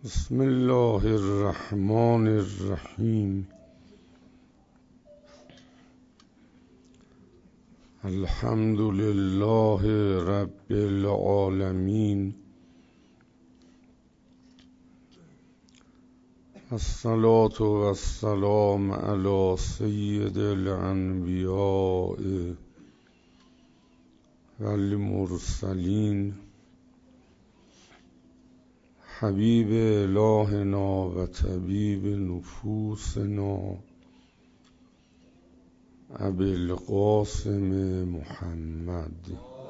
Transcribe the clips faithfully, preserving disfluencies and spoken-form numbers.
بسم الله الرحمن الرحیم. الحمد لله رب العالمین. الصلاة والسلام علی سید الانبیاء والمرسلین حبیب الهنا و طبیب نفوسنا ابی القاسم محمد.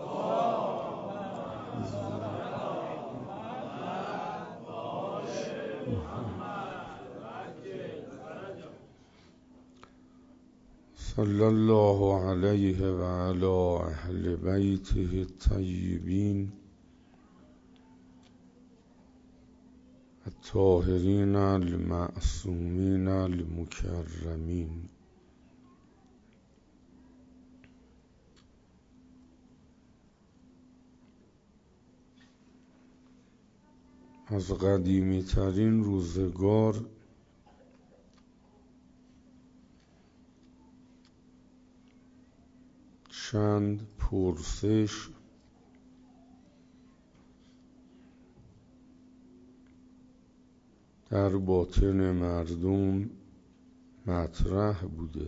صلی الله علیه و علی اهل بیته الطیبین الطاهرین المعصومین المکرمین. از قدیمی ترین روزگار چند پرسش در باطن مردم مطرح بوده.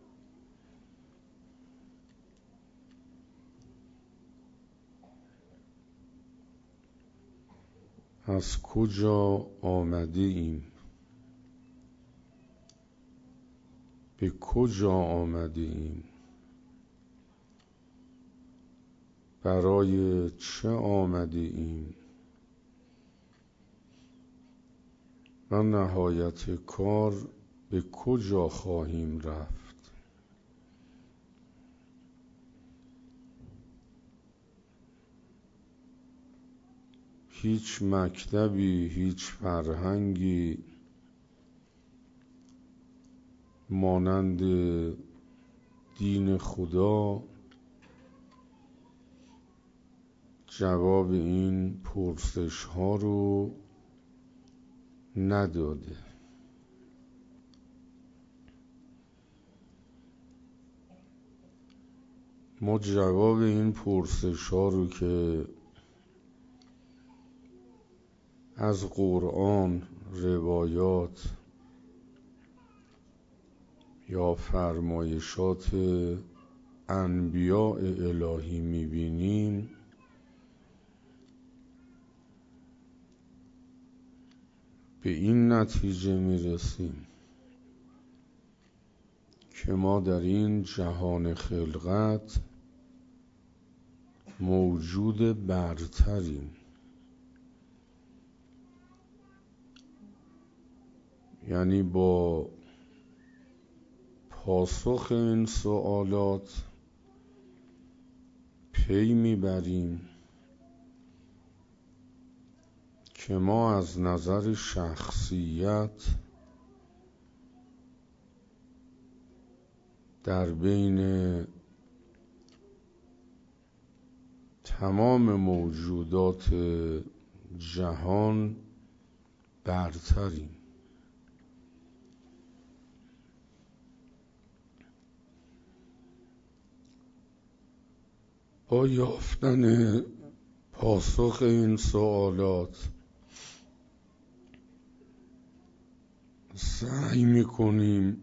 از کجا آمده ایم؟ به کجا آمده ایم؟ برای چه آمده ایم؟ و نهایت کار به کجا خواهیم رفت؟ هیچ مکتبی، هیچ فرهنگی مانند دین خدا جواب این پرسش ها رو نداده. ما جواب این پرسش ها رو که از قرآن، روایات یا فرمایشات انبیاء الهی میبینیم به این نتیجه میرسیم که ما در این جهان خلقت موجود برتریم. یعنی با پاسخ این سوالات پی میبریم که ما از نظر شخصیت در بین تمام موجودات جهان برتریم. با یافتن پاسخ این سوالات سعی میکنیم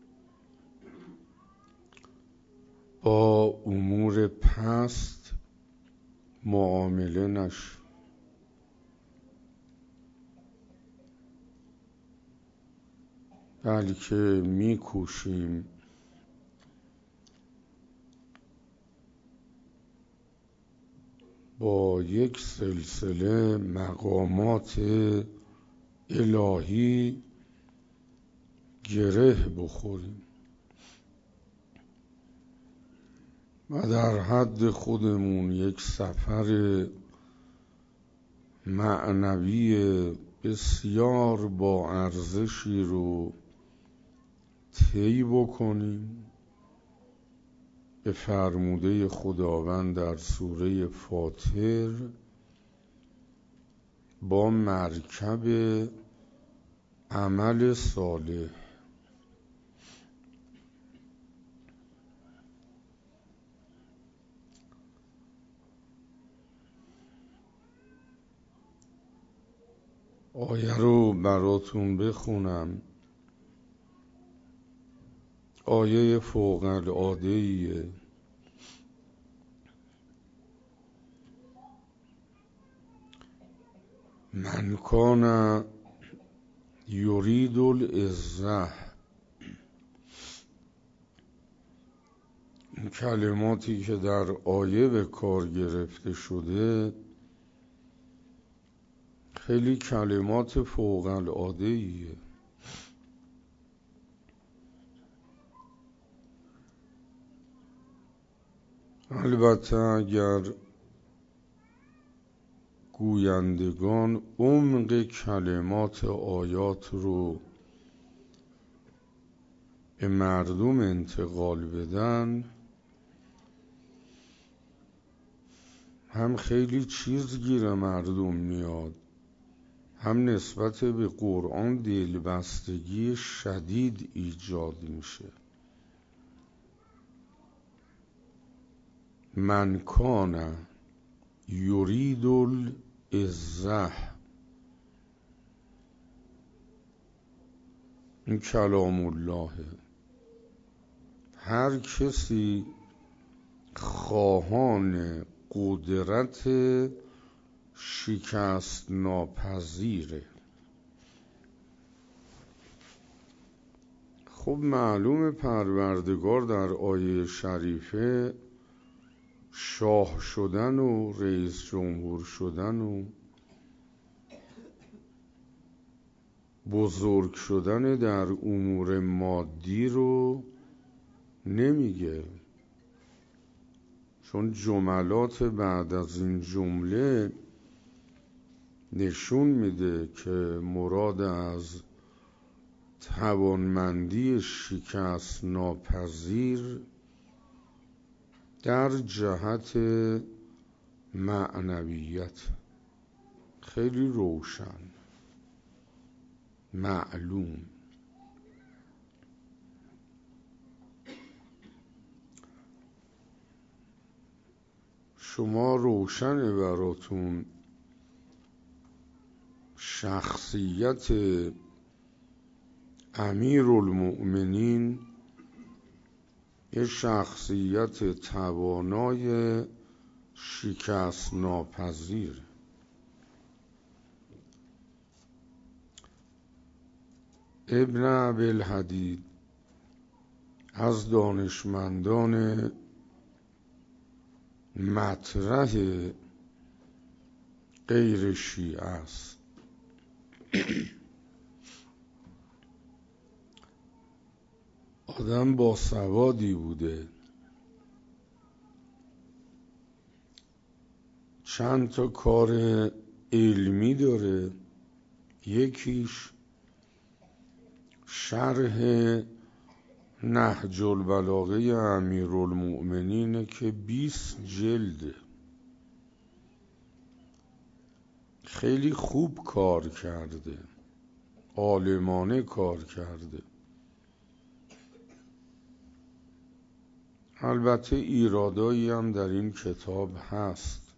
با امور پست معامله نشیم، بلکه میکوشیم با یک سلسله مقامات الهی گره بخوریم و در حد خودمون یک سفر معنوی بسیار با ارزشی رو طی بکنیم به فرموده خداوند در سوره فاطر با مرکب عمل صالح. آیه رو براتون بخونم. آیه فوق العاده ایه. من کان یرید العزة. این کلماتی که در آیه به کار گرفته شده خیلی کلمات فوق العاده ایه. البته اگر گویندگان عمق کلمات آیات رو به مردم انتقال بدن هم خیلی چیز گیر مردم میاد، هم نسبت به قرآن دلبستگی شدید ایجاد میشه. من کان یرید العزة، این کلام الله. هر کسی خواهان قدرت شکست ناپذیره. خب معلوم پروردگار در آیه شریفه شاه شدن و رئیس جمهور شدن و بزرگ شدن در امور مادی رو نمیگه، چون جملات بعد از این جمله نشون میده که مراد از توانمندی شکست ناپذیر در جهت معنویت خیلی روشن معلوم. شما روشنه براتون شخصیت امیرالمؤمنین یه شخصیت توانای شکست ناپذیر. ابن ابی‌الحدید از دانشمندان مطرح غیر شیعه است. آدم با سوادی بوده، چند تا کار علمی داره. یکیش شرح نهج البلاغه امیرالمؤمنینه که بیست جلده. خیلی خوب کار کرده، عالمانه کار کرده. البته ایرادایی هم در این کتاب هست،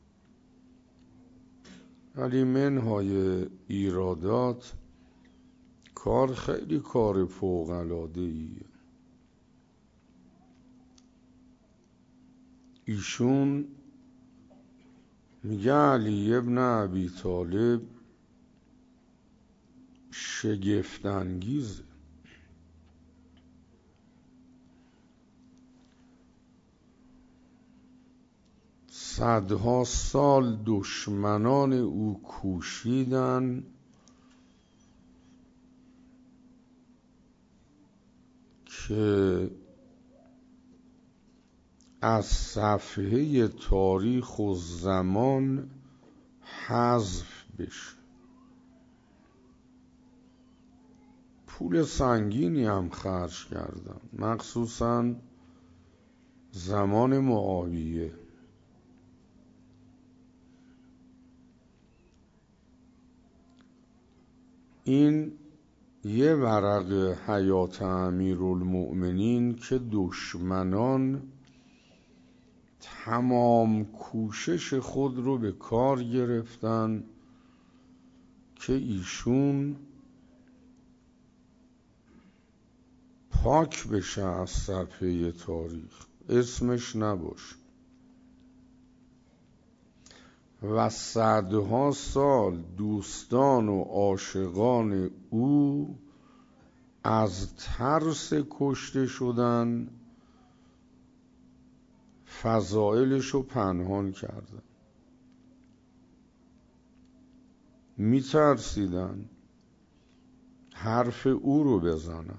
ولی منهای ایرادات کار خیلی کار فوق العاده ایه. ایشون میگه علی ابن ابی طالب شگفت انگیزه. صدها سال دشمنان او کوشیدن که از صفحه تاریخ و زمان حذف بشه. پول سنگینی هم خرج کردن، مخصوصا زمان معاویه. این یه ورق حیات امیرالمؤمنین که دشمنان تمام کوشش خود رو به کار گرفتن که ایشون پاک بشه از صفحه تاریخ، اسمش نباشه و صدها سال دوستان و عاشقان او از ترس کشته شدن فضائلش رو پنهان کردن، میترسیدن حرف او رو بزنن،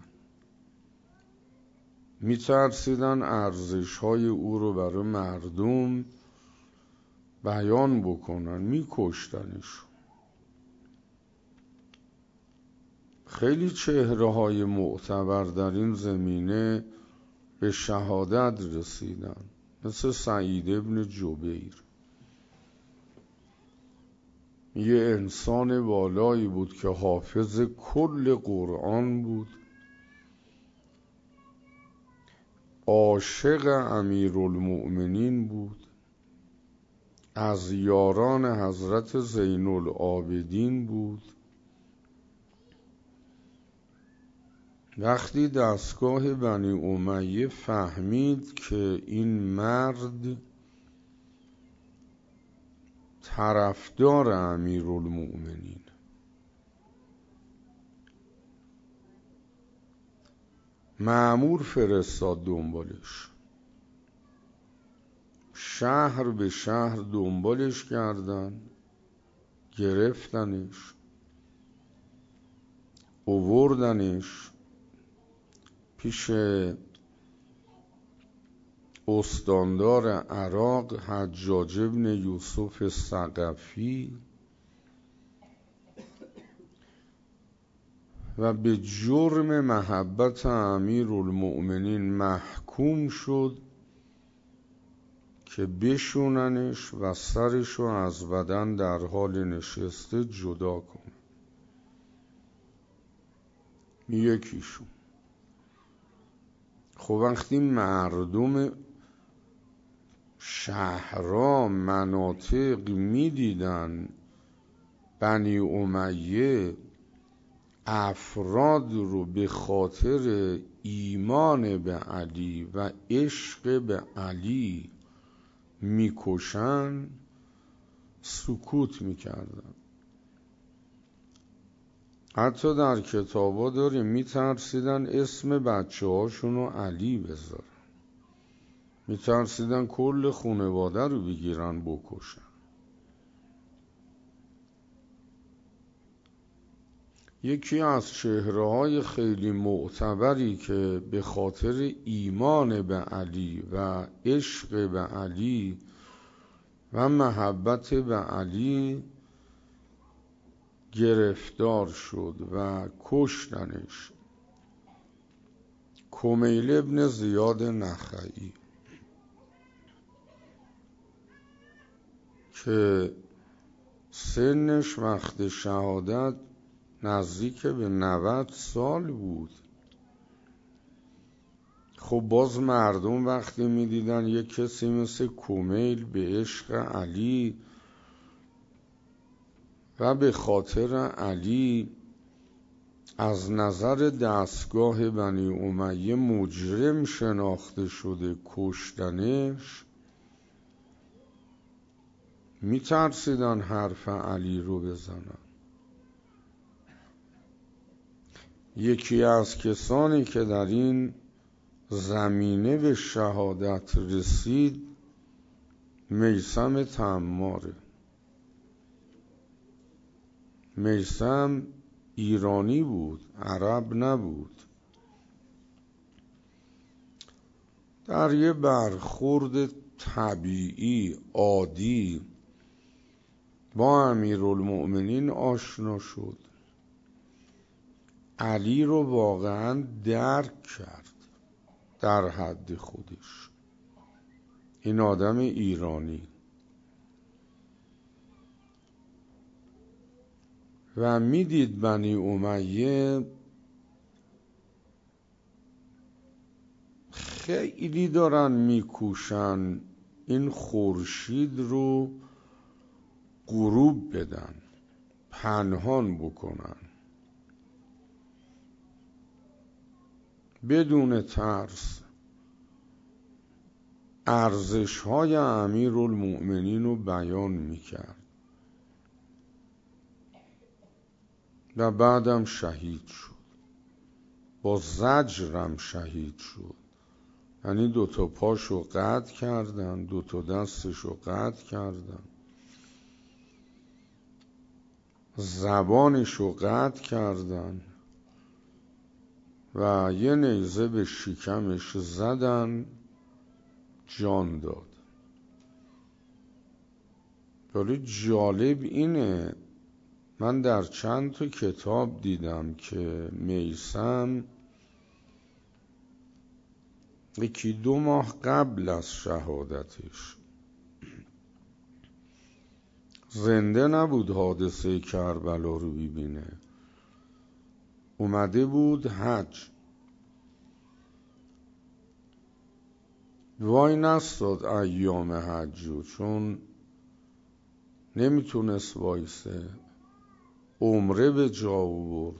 میترسیدن ارزش‌های او رو برای مردم بیان بکنن، میکشتنش. خیلی چهره های معتبر در این زمینه به شهادت رسیدن، مثل سعید ابن جبیر، یه انسان والایی بود که حافظ کل قرآن بود، عاشق امیرالمؤمنین بود، از یاران حضرت زین العابدین بود. وقتی دستگاه بنی امیه فهمید که این مرد طرفدار امیرالمؤمنین، مأمور فرستاد دنبالش، شهر به شهر دنبالش کردن، گرفتنش، آوردنش پیش استاندار عراق حجاج ابن یوسف ثقفی و به جرم محبت امیرالمؤمنین محکوم شد که بشوننش و سرشو از بدن در حال نشسته جدا کن. یکیشون. خب وقتی مردم شهرها مناطق می دیدن بنی امیه افراد رو به خاطر ایمان به علی و عشق به علی میکشن، سکوت میکردن. حتی در کتابا داره میترسیدن اسم بچه هاشونو علی بذارن، میترسیدن کل خانواده رو بگیرن بکشن. یکی از چهره‌های خیلی معتبری که به خاطر ایمان به علی و عشق به علی و محبت به علی گرفتار شد و کشتنش، کمیل ابن زیاد نخعی که سنش وقت شهادت نزدیک به نود سال بود. خب باز مردم وقتی می دیدن یک کسی مثل کمیل به عشق علی و به خاطر علی از نظر دستگاه بنی امیه مجرم شناخته شده کشتنش، می ترسیدن حرف علی رو بزنن. یکی از کسانی که در این زمینه به شهادت رسید میثم تماره. میثم ایرانی بود، عرب نبود. در یه برخورد طبیعی عادی با امیرالمؤمنین آشنا شد، علی رو واقعا درک کرد در حد خودش. این آدم ایرانی و میدید بنی امیه خیلی دارن میکوشن این خورشید رو غروب بدن، پنهان بکنن، بدون ترس ارزش‌های امیرالمؤمنین رو بیان میکرد و بعدم شهید شد، با زجرم شهید شد. یعنی دوتا پاشو قطع کردن، دوتا دستشو قطع کردن، زبانشو قطع کردن و یه نیزه به شکمش زدن، جان داد. ولی جالب اینه، من در چند تا کتاب دیدم که میثم یکی دو ماه قبل از شهادتش زنده نبود حادثه کربلا رو ببینه، اومده بود حج، وای نستاد ایام حجو چون نمیتونست وایسه، عمره به جا آورد.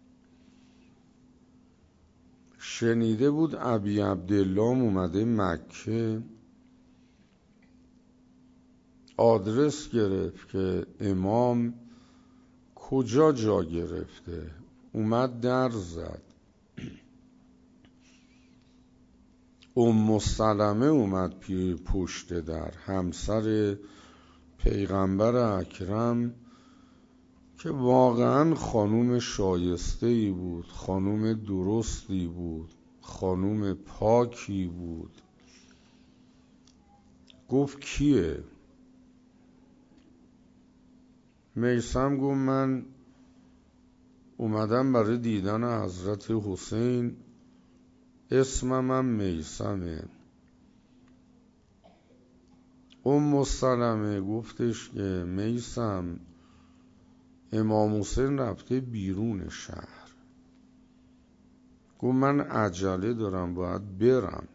شنیده بود ابی عبدالله اومده مکه، آدرس گرفت که امام کجا جا گرفته، اومد در زد. ام سلمه اومد پی پشت در، همسر پیغمبر اکرم که واقعا خانوم شایسته‌ای بود، خانوم درستی بود، خانوم پاکی بود. گفت کیه؟ میثم گفت من اومدم برای دیدن حضرت حسین، اسمم هم میثمه. ام سلمه گفتش که میثم امام حسین رفته بیرون شهر. گفت من عجله دارم باید برم.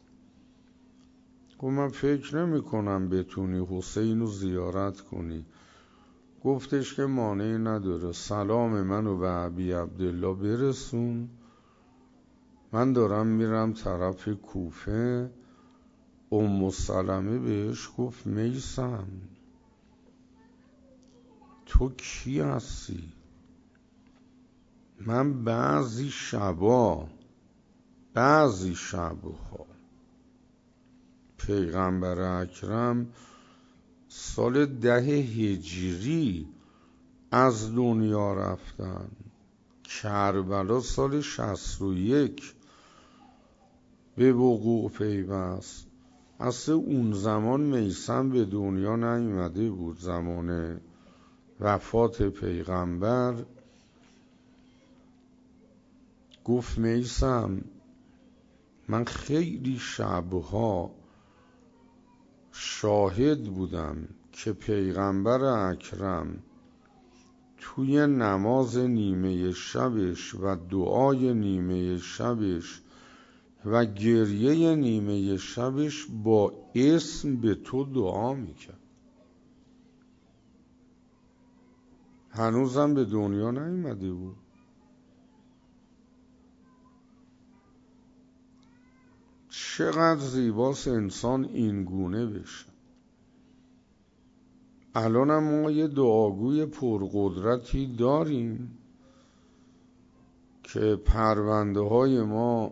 گفت من فکر نمی کنم بتونی حسین رو زیارت کنی. گفتش که مانعی نداره، سلام منو به ابی عبدالله برسون، من دارم میرم طرف کوفه. ام سلمه بهش گفت میثم تو کی هستی؟ من بعضی شبا بعضی شبها پیغمبر اکرم سال ده هجری از دنیا رفتن، کربلا سال شصت و یک به وقوع پیوست. اصلا اون زمان میثم به دنیا نیامده بود، زمان وفات پیغمبر. گفت میثم من خیلی شبها شاهد بودم که پیغمبر اکرم توی نماز نیمه شبش و دعای نیمه شبش و گریه نیمه شبش با اسم به تو دعا میکرد. هنوزم به دنیا نیامده بود. چقدر زیباست انسان این گونه بشه. الان هم ما یه دعاگوی پرقدرتی داریم که پرونده های ما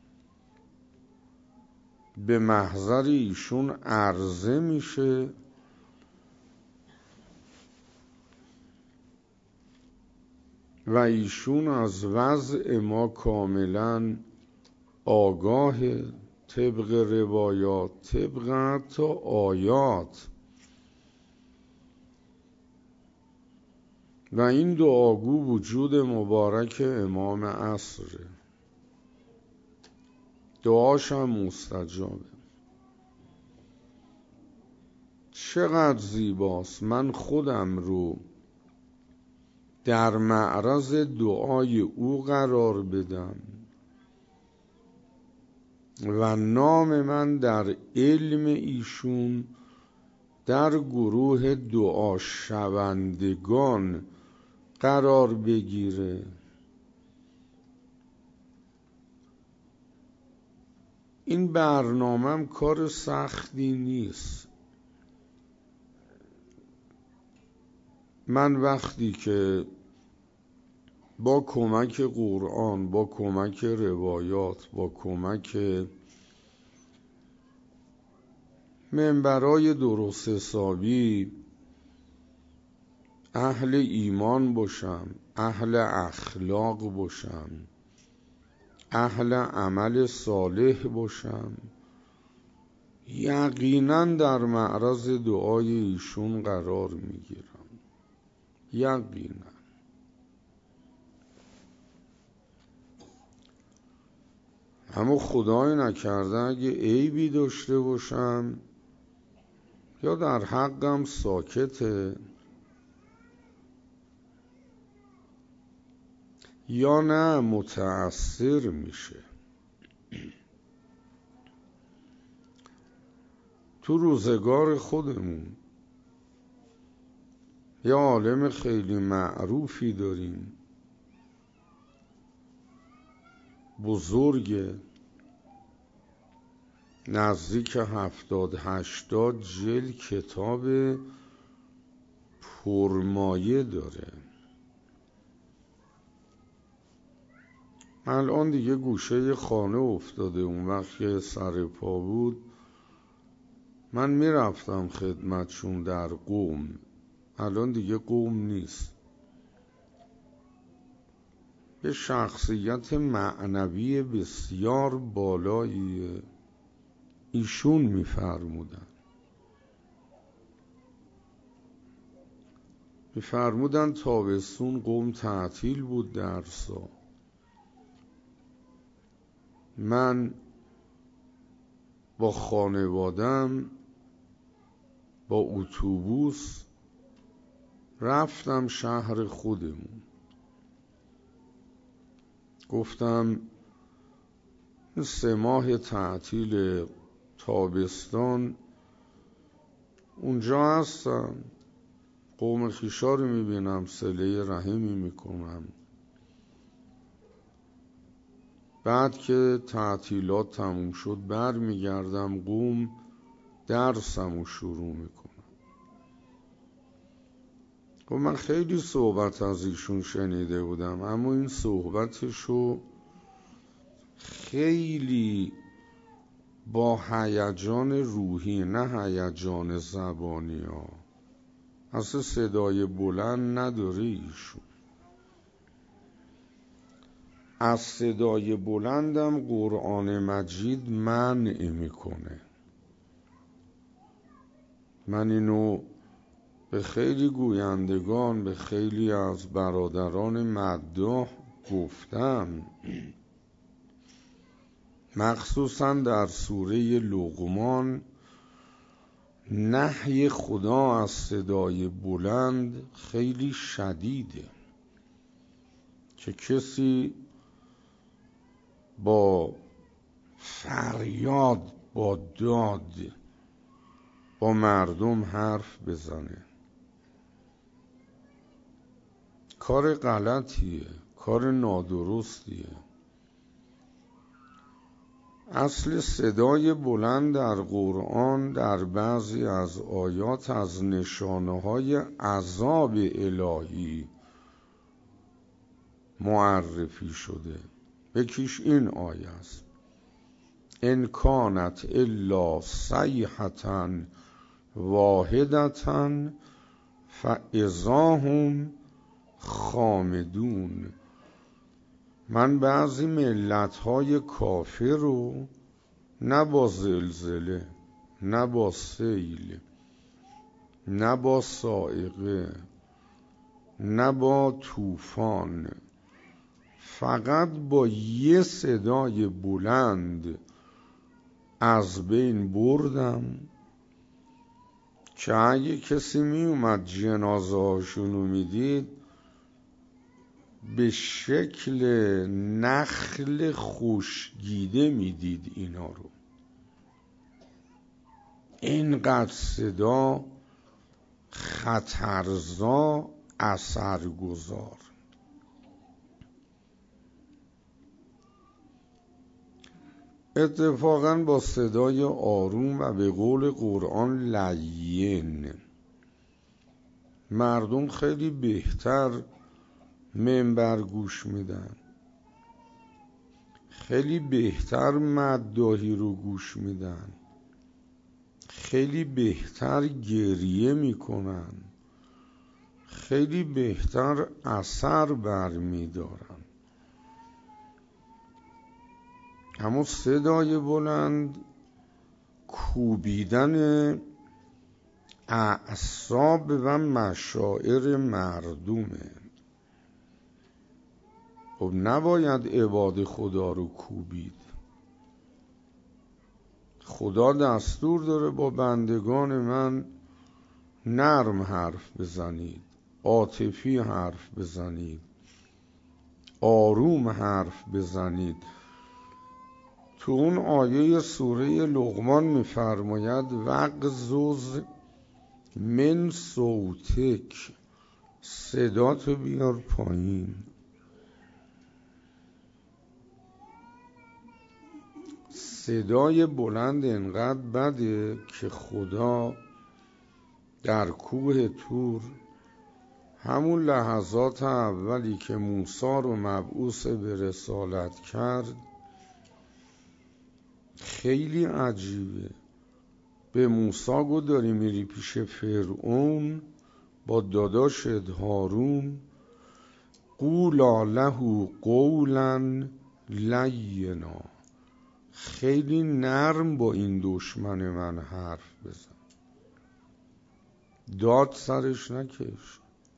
به محضر ایشون عرضه میشه و ایشون از وضع ما کاملا آگاه، طبق روایات، طبق حتی آیات. و این دعاگو وجود مبارک امام عصره، دعاش هم مستجابه. چقدر زیباست. من خودم رو در معرض دعای او قرار بدم و نام من در علم ایشون در گروه دعا شوندگان قرار بگیره. این برنامه‌م کار سختی نیست. من وقتی که با کمک قرآن، با کمک روایات، با کمک منبرای درست حسابی اهل ایمان باشم، اهل اخلاق باشم، اهل عمل صالح باشم، یقینا در معرض دعای ایشون قرار میگیرم. یقینا. اما خدای نکرده اگه عیبی داشته باشم یا در حقم ساکته یا نه متأثر میشه. تو روزگار خودمون یه عالم خیلی معروفی داریم، بزرگ، نزدیک هفتاد هشتاد جلد کتاب پرمایه داره. الان دیگه گوشه خانه افتاده. اون وقت که سر پا بود من میرفتم خدمتشون در قم. الان دیگه قم نیست. یه شخصیت معنوی بسیار بالایی ایشون میفرمودن میفرمودن تابستون قم تعطیل بود درسا. من با خانوادم با اتوبوس رفتم شهر خودمون. گفتم سه ماه تعطیل تابستان اونجا هستم، قوم خویشا رو میبینم، صله رحمی میکنم. بعد که تعطیلات تموم شد بر میگردم قوم، درسم رو شروع میکنم. خب من خیلی صحبت از ایشون شنیده بودم، اما این صحبتشو خیلی با هیجان روحی، نه هیجان زبانی ها، اصلا صدای بلند نداره ایشون. از صدای بلندم قرآن مجید منع میکنه. من اینو به خیلی گویندگان، به خیلی از برادران مداح گفتم، مخصوصا در سوره لقمان نهی خدا از صدای بلند خیلی شدیده که کسی با فریاد، با داد با مردم حرف بزنه. کار غلطیه، کار نادرستیه. اصل صدای بلند در قرآن در بعضی از آیات از نشانه‌های عذاب الهی معرفی شده. یکیش این آیه است: ان کانت الا صیحة واحدة فاذا هم خامدون. من بعضی ملت‌های کافر رو نه با زلزله، نه با سیل، نه با صاعقه، نه با طوفان، فقط با یه صدای بلند از بین بردم که اگه کسی می اومد جنازه هاشونو می دید به شکل نخل خشکیده میدید اینا رو. اینقدر صدا خطرزا، اثرگذار. اتفاقاً با صدای آروم و به قول قرآن لین مردم خیلی بهتر منبر گوش میدن، خیلی بهتر مداحی رو گوش میدن، خیلی بهتر گریه میکنن، خیلی بهتر اثر برمیدارن. اما صدای بلند کوبیدن اعصاب و مشاعر مردمه. خب نباید عباد خدا رو کوبید. خدا دستور داره با بندگان من نرم حرف بزنید، عاطفی حرف بزنید، آروم حرف بزنید. تو اون آیه سوره لقمان میفرماید وغضض من صوتک، صداتو بیار پایین. صدای بلند انقدر بده که خدا در کوه طور همون لحظات اولی که موسی رو مبعوث به رسالت کرد خیلی عجیبه. به موسی گفت داری میری پیش فرعون با داداشت هارون، قولا له قولا لینا، خیلی نرم با این دشمن من حرف بزن، داد سرش نکش،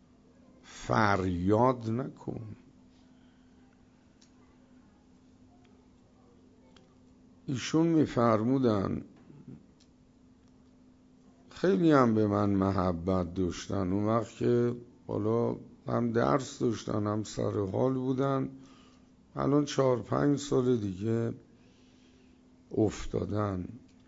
فریاد نکن. ایشون میفرمودن خیلی هم به من محبت داشتن. اون وقت که حالا هم درس داشتن هم سر حال بودن، الان چهار پنج سال دیگه افتادن.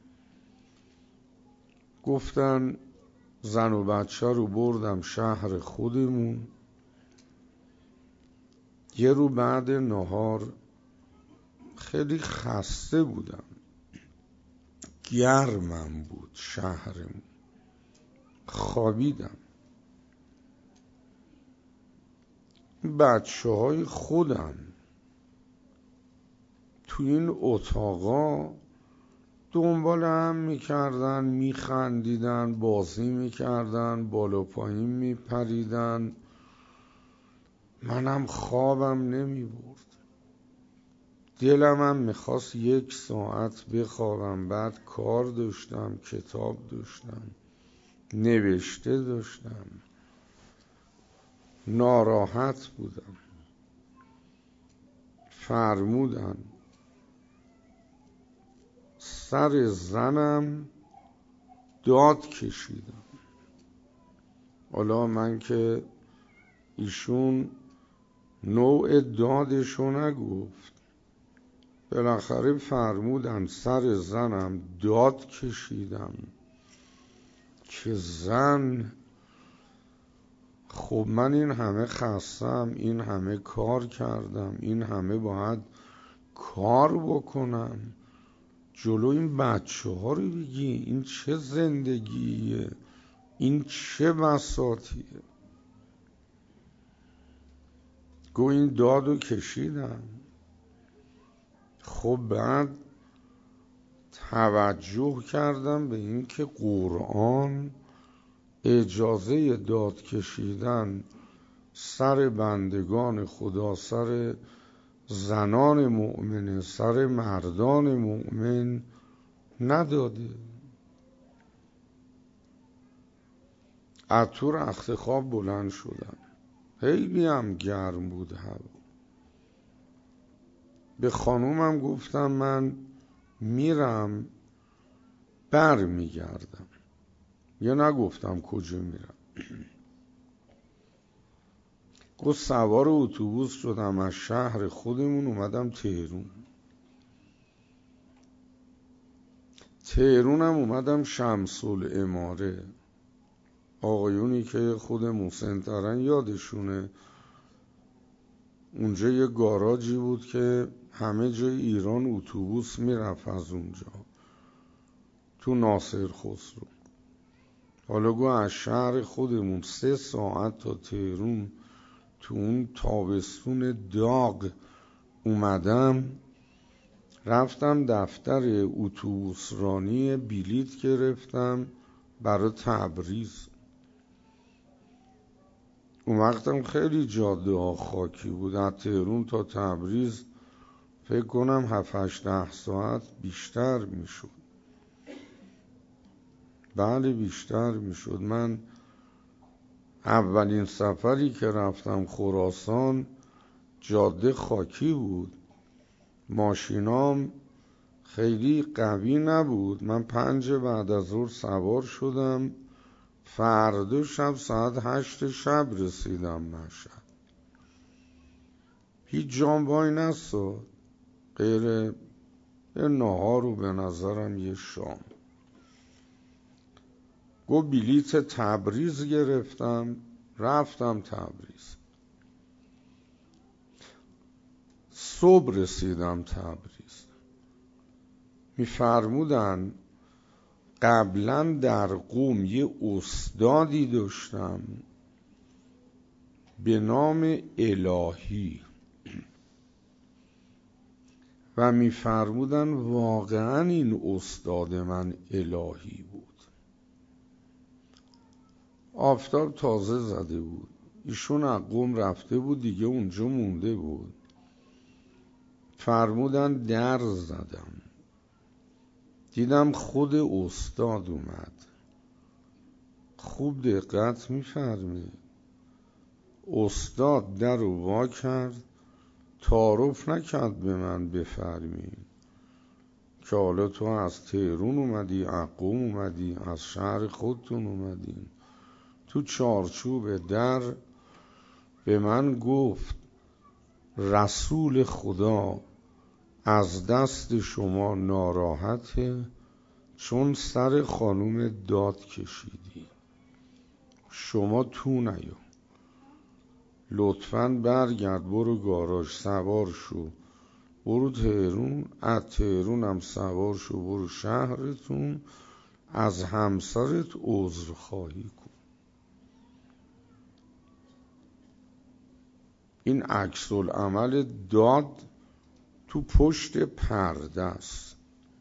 گفتن زن و بچه رو بردم شهر خودمون. یه رو بعد نهار خیلی خسته بودم، گرمم بود شهرمون، خوابیدم. بچه های خودم تو این اتاقا دنبال هم میکردن، میخندیدن، بازی میکردن، بالا پایین میپریدن. منم خوابم نمیبرد، دلم هم میخواست یک ساعت بخوابم. بعد کار داشتم، کتاب داشتم، نوشته داشتم، ناراحت بودم. فرمودن سر زنم داد کشیدم. حالا من که ایشون نوع دادشو نگفت، بالاخره فرمودن سر زنم داد کشیدم که زن، خب من این همه خستم، این همه کار کردم، این همه باید کار بکنم، جلو این بچه ها رو بگی این چه زندگیه، این چه بساطیه. گو این دادو کشیدم. خب بعد توجه کردم به این که قرآن اجازه داد کشیدن سر بندگان خدا، سر زنان مؤمنه، سر مردان مؤمن نداده. از تو رخت خواب بلند شدم، خیلی هم گرم بود هوا. به خانومم گفتم من میرم بر میگردم، یا نگفتم کجا میرم. گفت سوار اتوبوس شدم از شهر خودمون اومدم تهرون. تهرونم اومدم شمس العماره. آقایونی که خود مسن‌ترن یادشونه اونجا یه گاراژی بود که همه جای ایران اتوبوس میرفت از اونجا تو ناصر خسرو. حالا گو از شهر خودمون سه ساعت تا تهرون تو اون تابستون داغ اومدم، رفتم دفتر اتوبوس رانی بلیت گرفتم برای تبریز. اون وقتم خیلی جاده ها خاکی بود، از تهرون تا تبریز فکر کنم هفت هشت ده ساعت بیشتر میشد. بله بیشتر میشد. من اولین سفری که رفتم خراسان جاده خاکی بود، ماشینام خیلی قوی نبود. من پنج بعد از ظهر سوار شدم، فردا شب ساعت هشت شب رسیدم مشهد. هیچ جام وای نستاد غیر یه ناهار و به نظرم یه شام. گو بلیت تبریز گرفتم، رفتم تبریز. صبح رسیدم تبریز. میفرمودن قبلا در قم یه استادی داشتم به نام الهی و میفرمودن واقعا این استاد من الهی بود. آفتاب تازه زده بود، ایشون از قم رفته بود دیگه اونجا مونده بود. فرمودن در زدم، دیدم خود استاد اومد. خوب دقت می‌فرمایید. استاد در رو وا کرد، تعارف نکرد به من بفرمایید که حالا تو از تهرون اومدی، از قم اومدی، از شهر خودتون اومدین. تو چارچوب در به من گفت رسول خدا از دست شما ناراحته چون سر خانوم داد کشیدی، شما تو نیا، لطفاً برگرد برو گاراژ سوار شو برو تهرون، از تهرون هم سوار شو برو شهرتون، از همسرت عذر خواهی کن. این عکس العمل داد تو پشت پرده است.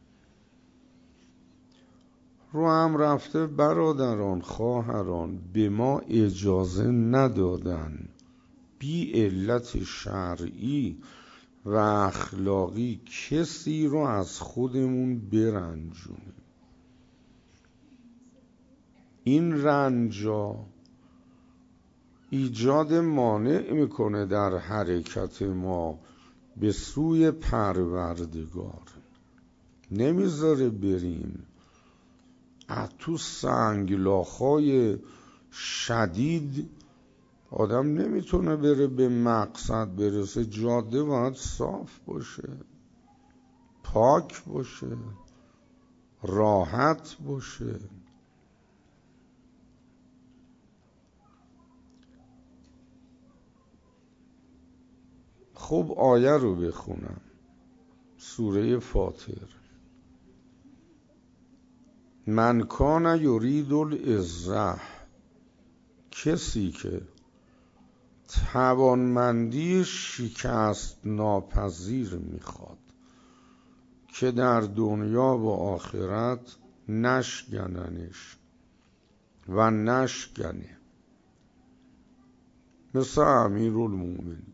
رو هم رفته برادران خواهران به ما اجازه ندادن بی علت شرعی و اخلاقی کسی رو از خودمون برنجونیم. این رنجا ایجاد مانع میکنه در حرکت ما به سوی پروردگار، نمیذاره بریم. از تو سنگلاخای شدید آدم نمیتونه بره به مقصد برسه. جاده باید صاف باشه، پاک باشه، راحت باشه. خب آیه رو بخونم، سوره فاطر. من کان یرید العزة، کسی که توانمندی شکست ناپذیر میخواد که در دنیا و آخرت نشکننش و نشکنه، مثل امیرالمومنین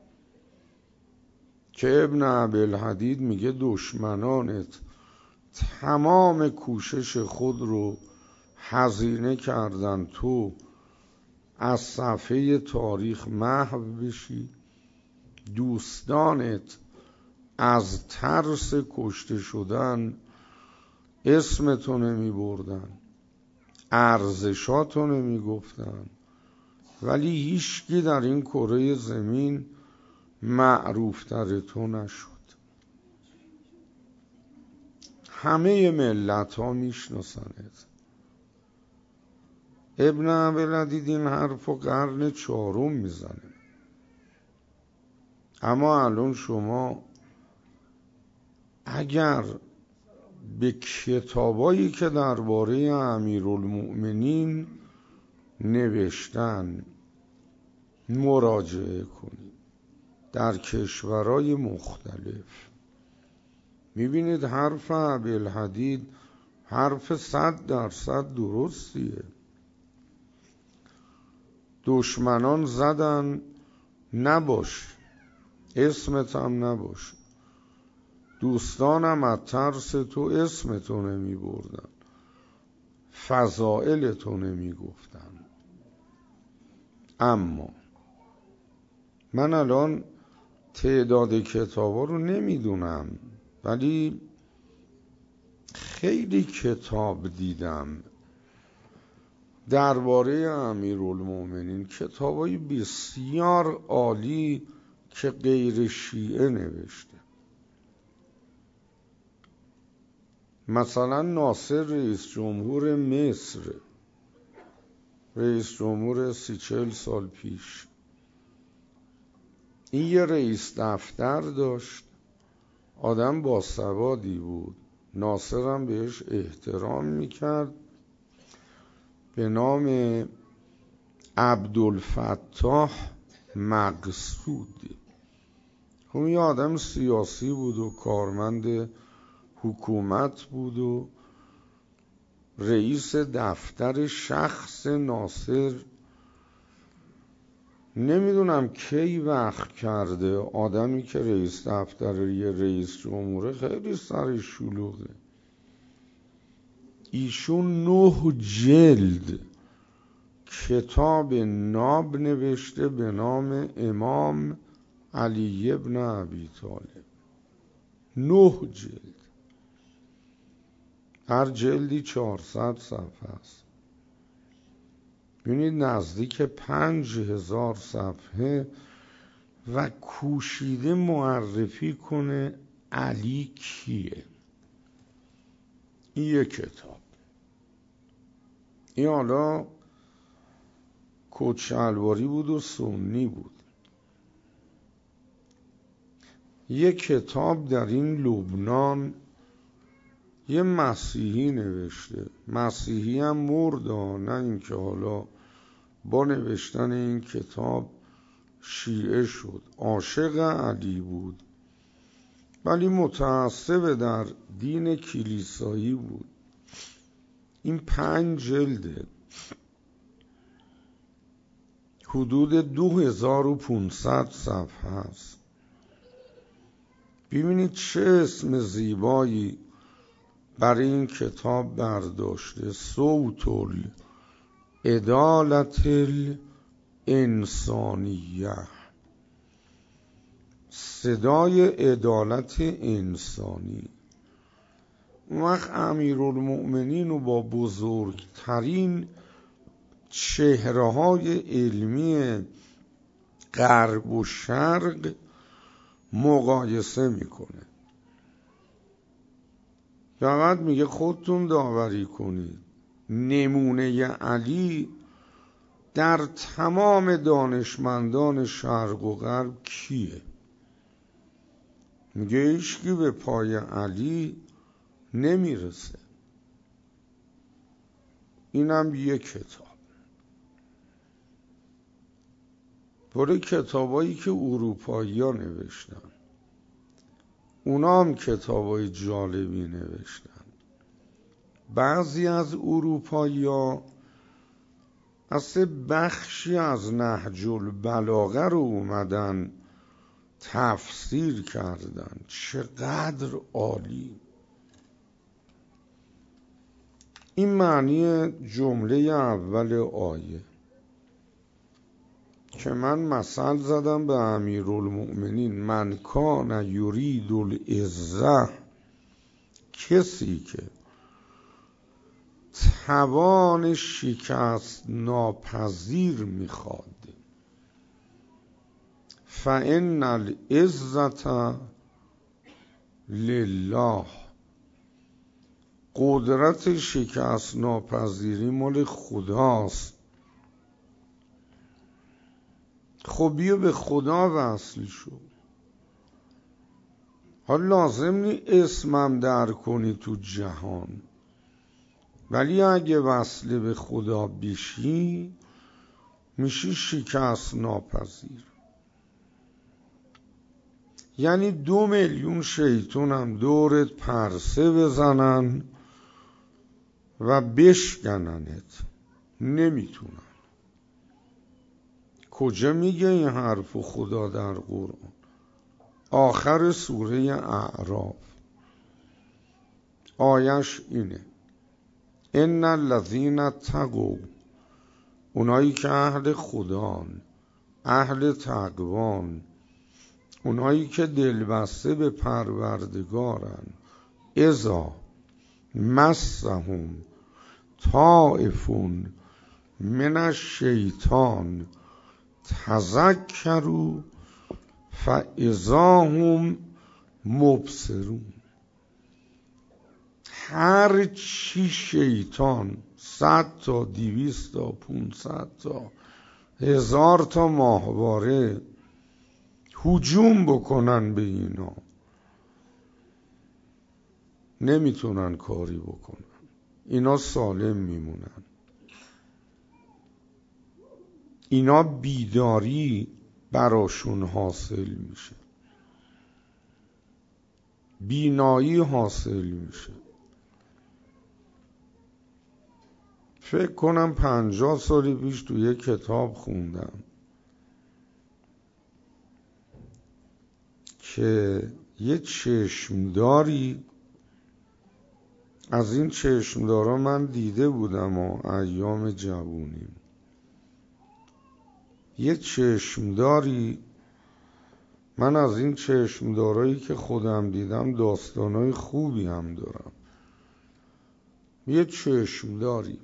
که ابن ابی‌الحدید میگه دشمنانت تمام کوشش خود رو هزینه کردن تو از صفحه تاریخ محو بشی، دوستانت از ترس کشته شدن اسمتو نمی بردن، ارزشاتو نمی گفتن، ولی هیچکی در این کره زمین معروف تر تو نشد. همه ملت ها میشناسنت. ابن ابلدید این حرف و قرن چهارم میزنه. اما الان شما اگر به کتابایی که درباره امیرالمؤمنین نوشتن مراجعه کنید در کشورهای مختلف، میبینید حرف ابوالحدید حرف صد درصد درستیه. دشمنان زدن نباش، اسمت هم نباش، دوستانم از ترس تو اسمتو نمی بردن، فضائلتو نمی گفتن. اما من الان تعداد کتابا رو نمیدونم، ولی خیلی کتاب دیدم درباره امیرالمؤمنین، کتابای بسیار عالی که غیر شیعه نوشته. مثلا ناصر رئیس جمهور مصر، رئیس جمهور سی چهل سال پیش، این یه رئیس دفتر داشت، آدم باسوادی بود، ناصر هم بهش احترام میکرد، به نام عبدالفتاح مقصود. اون یه آدم سیاسی بود و کارمند حکومت بود و رئیس دفتر شخص ناصر. نمیدونم کی وقت کرده آدمی که رئیس دفتر یه رئیس جمهوره خیلی سر شلوغه. ایشون نه جلد کتاب ناب نوشته به نام امام علی ابن ابی طالب. نه جلد، هر جلدی چهارصد صفحه است. ببینید نزدیک پنج هزار صفحه و کوشیده معرفی کنه علی کیه. این یک کتاب. این حالا کچلواری بود و سنی بود. یک کتاب در این لبنان یه مسیحی نوشته. مسیحی هم مرد، نه اینکه حالا با نوشتن این کتاب شیعه شد. عاشق علی بود ولی متعصب در دین کلیسایی بود. این پنج جلده، حدود دو هزار و پونصد صفحه است. ببینید چه اسم زیبایی برای این کتاب برداشته: صوت العدالت الانسانیه، صدای عدالت انسانی. اون وقت امیرالمؤمنین رو با بزرگترین چهره‌های علمی غرب و شرق مقایسه میکنه. فقط میگه خودتون داوری کنید نمونه علی در تمام دانشمندان شرق و غرب کیه؟ میگه هیچکی به پای علی نمیرسه. اینم یک کتاب. برای کتابایی که اروپایی ها نوشتن، اونا هم کتابای جالبی نوشتن. بعضی از اروپایی ها اصلا بخشی از نهج البلاغه رو اومدن تفسیر کردن. چقدر عالی! این معنی جمله اول آیه که من مثل زدم به امیرالمؤمنین: من کان یرید العزة، کسی که توان شکست ناپذیر میخواد. فإن العزة لله، قدرت شکست ناپذیری مال خداست. خب بیا به خدا وصل شو. حالا لازم نی اسمم در کنی تو جهان، ولی اگه وصل به خدا بشی میشی شکست ناپذیر. یعنی دو میلیون شیطان هم دورت پرسه بزنن و بشکننت، نمیتونن. کجا میگه این حرف خدا در قرآن؟ آخر سوره اعراف آیش اینه: ان الذین اتقوا، اونایی که اهل خدان، اهل تقوان، اونایی که دلبسته به پروردگارن، اذا مسهم طائف من الشیطان تذکروا فاذا هم مبصرون. هر چی شیطان صد تا دیویست تا پونصد تا هزار تا ماهواره هجوم بکنن به اینا، نمیتونن کاری بکنن، اینا سالم میمونن. اینا بیداری براشون حاصل میشه، بینایی حاصل میشه. فکر کنم پنجاه سالی پیش تو یک کتاب خوندم که یه چشمداری، از این چشمدارا من دیده بودم و ایام جوونیم، یه چشمداری، من از این چشمدارایی که خودم دیدم داستانای خوبی هم دارم. یه چشمداری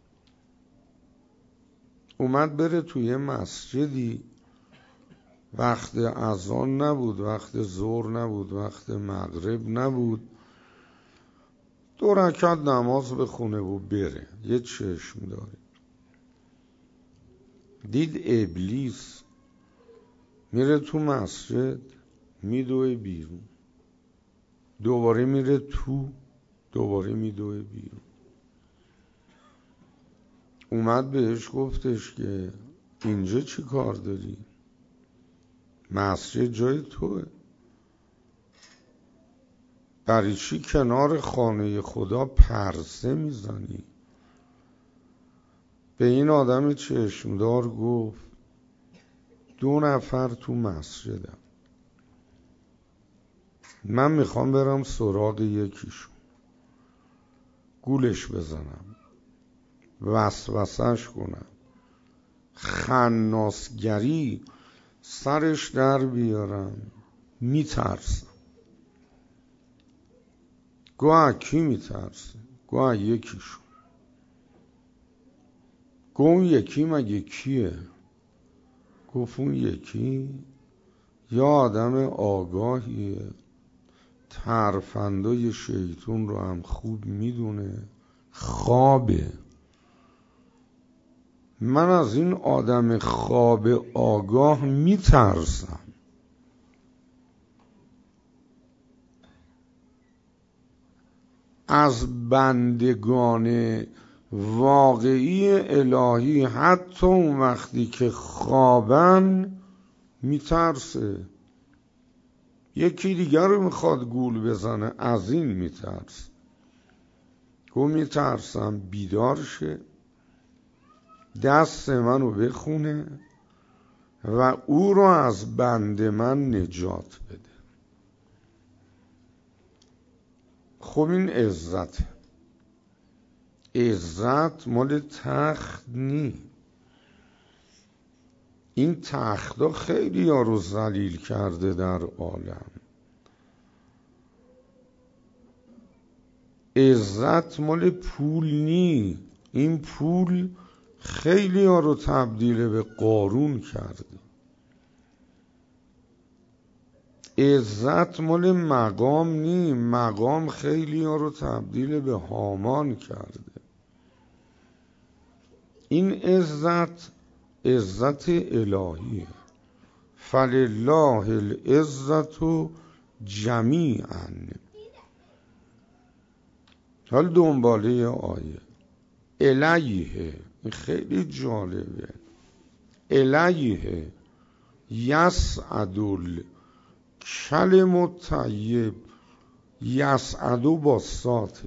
اومد بره توی مسجدی، وقت اذان نبود، وقت ظهر نبود، وقت مغرب نبود، دو رکعت نماز بخونه و بره. یه چشمداری دید ابلیس میره تو مسجد، میدوه بیرون، دوباره میره تو، دوباره میدوه بیرون. اومد بهش گفتش که اینجا چی کار داری؟ مسجد جای توه، برای چی کنار خانه خدا پرسه میزنی؟ به این آدم چشمدار گفت دو نفر تو مسجدم، من میخوام برم سراغ یکیشون، گولش بزنم، وسوسش کنم، خناسگری سرش در بیارم، میترسم. گوه کی میترسه؟ گوه یکیشون. گوه اون یکی مگه کیه؟ گفت اون یکی یا آدم آگاهیه، ترفندای شیطون رو هم خوب میدونه، خوابه. من از این آدم خواب آگاه میترسم. از بندگان واقعی الهی حتی اون وقتی که خوابن میترسه. یکی دیگر رو میخواد گول بزنه، از این میترس. گو میترسم بیدار شه، دست منو بخونه و او رو از بند من نجات بده. خب این عزت، عزت مال تخت نی. این تخت‌ها خیلی ها رو ذلیل کرده در عالم. عزت مال پول نی، این پول خیلی ها رو تبدیل به قارون کرده. عزت مال مقام نی، مقام خیلی ها رو تبدیل به هامان کرده. این عزت عزت الهیه. فلله العزت جمیعا. حال دنباله آیه الیه، این خیلی جالبه. الیه یسعد الکلم الطیب، یسعد با صاد،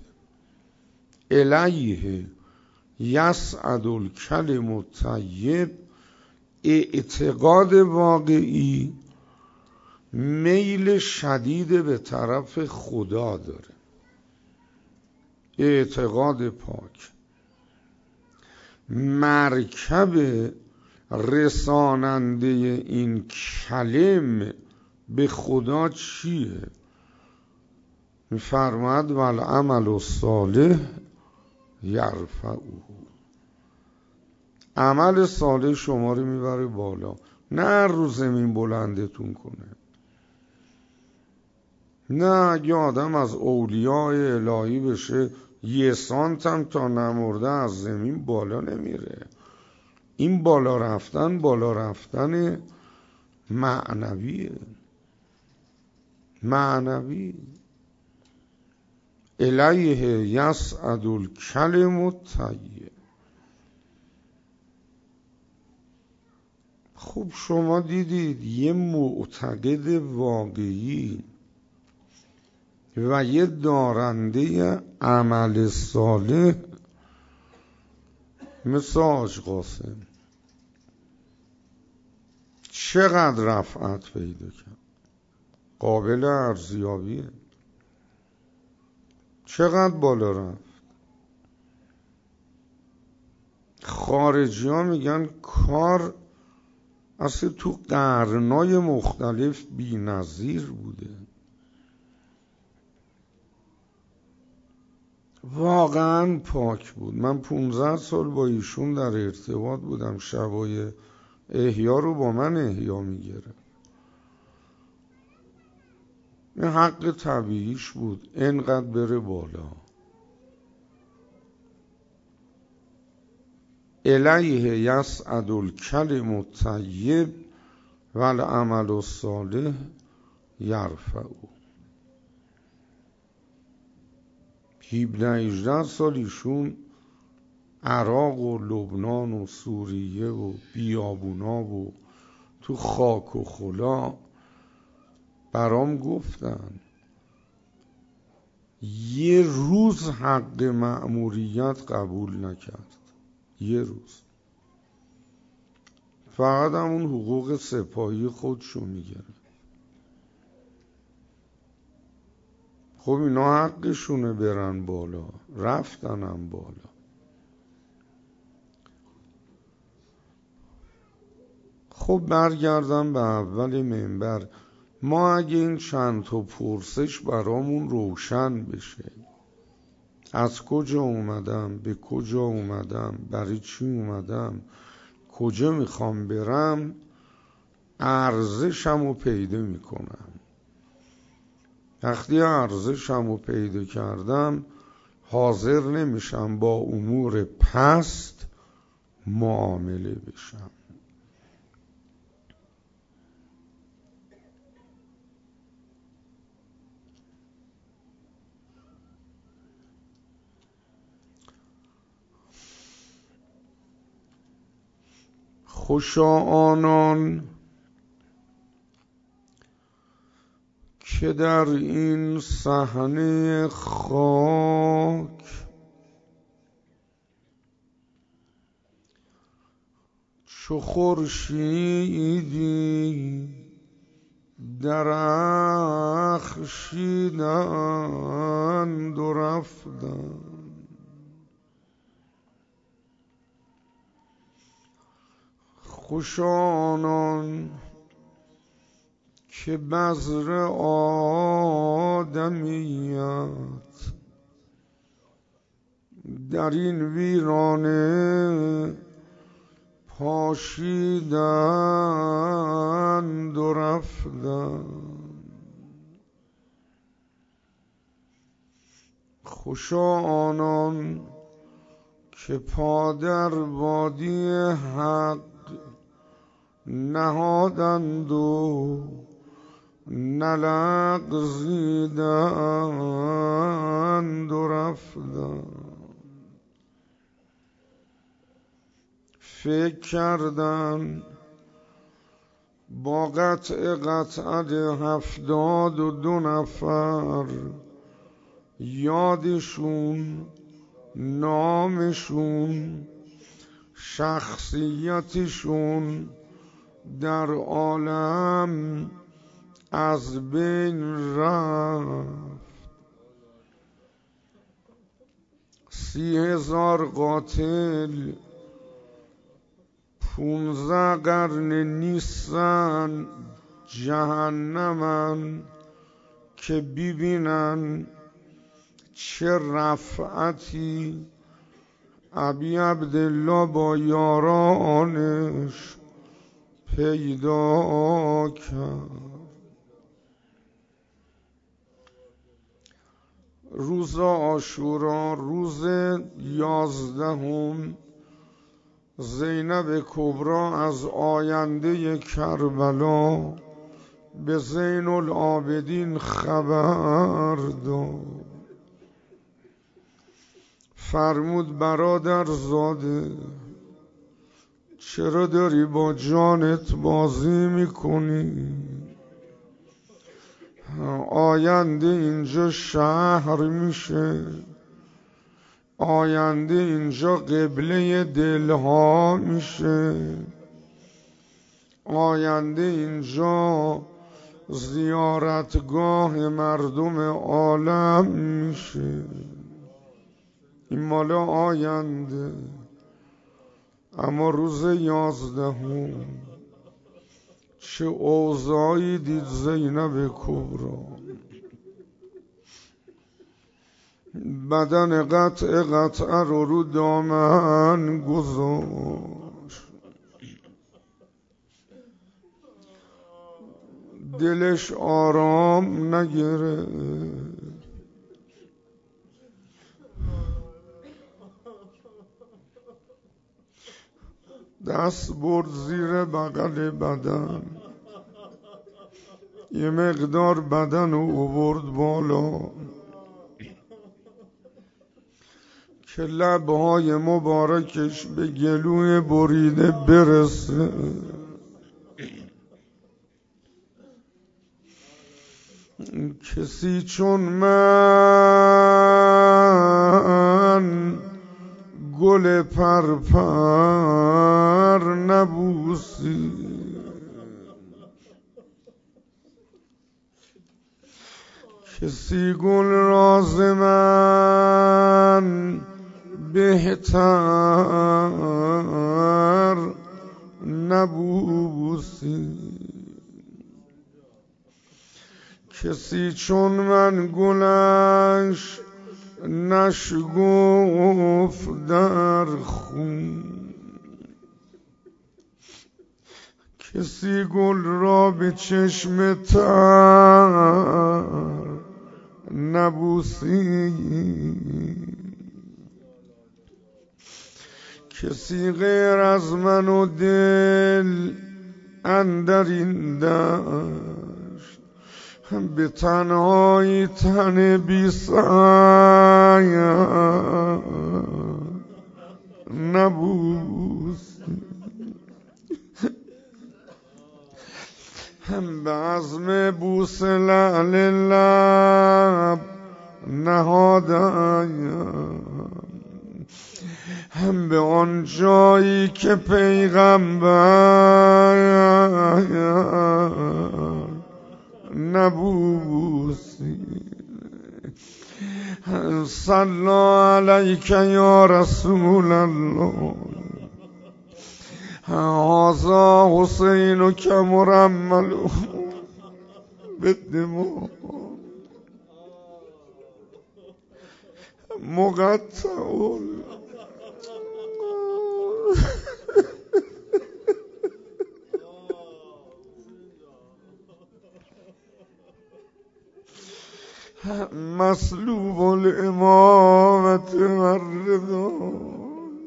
الیه یسعد الکلم الطیب، اعتقاد واقعی میل شدید به طرف خدا داره. اعتقاد پاک مرکب رساننده این کلم به خدا چیه؟ میفرماد والعمل الصالح یرفعه، عمل صالح شما رو میبره بالا، نه هر روز زمین بلندتون کنه. نه اگه آدم از اولیاء الهی بشه یه سانتم تا نمرده از زمین بالا نمیره. این بالا رفتن بالا رفتن معنویه، معنوی. الیه یسعد الکلم الطیب. خب شما دیدید یه معتقد واقعی و یه دارنده عمل صالح مثل حاج قاسم چقدر رفعت پیدا کرد، قابل ارزیابیه، چقدر بالا رفت. خارجی ها میگن کار اصلا تو قرنای مختلف بی نظیر بوده. واقعا پاک بود. من پونزده سال با ایشون در ارتباط بودم، شبای احیا رو با من احیا میگرفت. این حق طبیعیش بود اینقدر بره بالا. الیه یسعد الکلم الطیب والعمل الصالح یرفعه. هجده هجده سال ایشون عراق و لبنان و سوریه و بیابونا و تو خاک و خلا برام گفتن. یه روز حق مأموریت قبول نکرد، یه روز. فقط همون حقوق سپاهی خودشو میگرد. خب اینا حقشونه برن بالا، رفتنم بالا. خب برگردم به اول منبر. ما اگه این چند تا پرسش برامون روشن بشه، از کجا اومدم، به کجا اومدم، برای چی اومدم، کجا میخوام برم، ارزشمو پیدا میکنم. وقتی ارزشمو پیدا کردم حاضر نمیشم با امور پست معامله بشم. خوشا آنان که در این صحنه خاک چو خورشیدی درخشیدند و رفتند. خوشا آنان که بذر آدمیت در این ویرانه پاشیدند و رفتند. خوشا آنان که پا در وادی حق نهادند و نلغزیدند و رفتند. فکر کردند با قطع قطعت هفتاد و دو نفر یادشون، نامشون، شخصیتشون در عالم از بین رفت. سی هزار قاتل پونزه قرن نیستن جهنمن که ببینن چه رفعتی ابی عبدالله با یارانش پیدا کرد. روز عاشورا، روز یازدهم، زینب کبرا از آینده کربلا به زین العابدین خبر داد. فرمود برادر زاده، چرا داری با جانت بازی میکنی؟ آینده اینجا شهر میشه، آینده اینجا قبله دلها میشه، آینده اینجا زیارتگاه مردم عالم میشه. این مال آینده. اما روز یازدهم چه اوضاعی دید زینب کبرا. بدن قطع قطع رو رو دامن گذاشت، دلش آرام نگرفت. دست برد زیر بغل بدن، یه مقدار بدن رو آورد بالا که لبهای مبارکش به گلوی بریده برسه. کسی چون من گل پرپر نبوسی، کسی گل راز من بهتر نبوسی، کسی چون من گلش نشگفت در خون، کسی گل را به چشم تر نبوسی، کسی غیر از من و دل اندر این دشت به تنهایی تن بی سعی نبوسی، هم به عزم بوس لعل لب نهادم، هم به آن جایی که پیغمبر نبوسی. صلی علیک یا رسول الله، هذا حسین که مرمل بالدماء. مقطع مسلوب الامامت والرضا.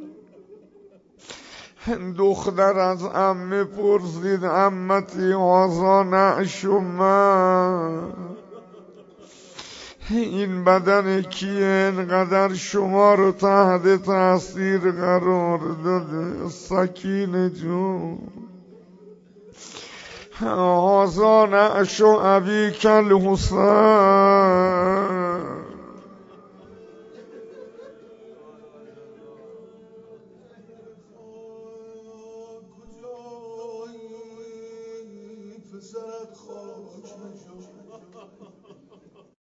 دختر از عمه پرسید عمتی هذا نعش من، این بدن کیه اینقدر شما رو تحت تاثیر قرار داده؟ سکینه جون هذا نعش ابیک الحسین.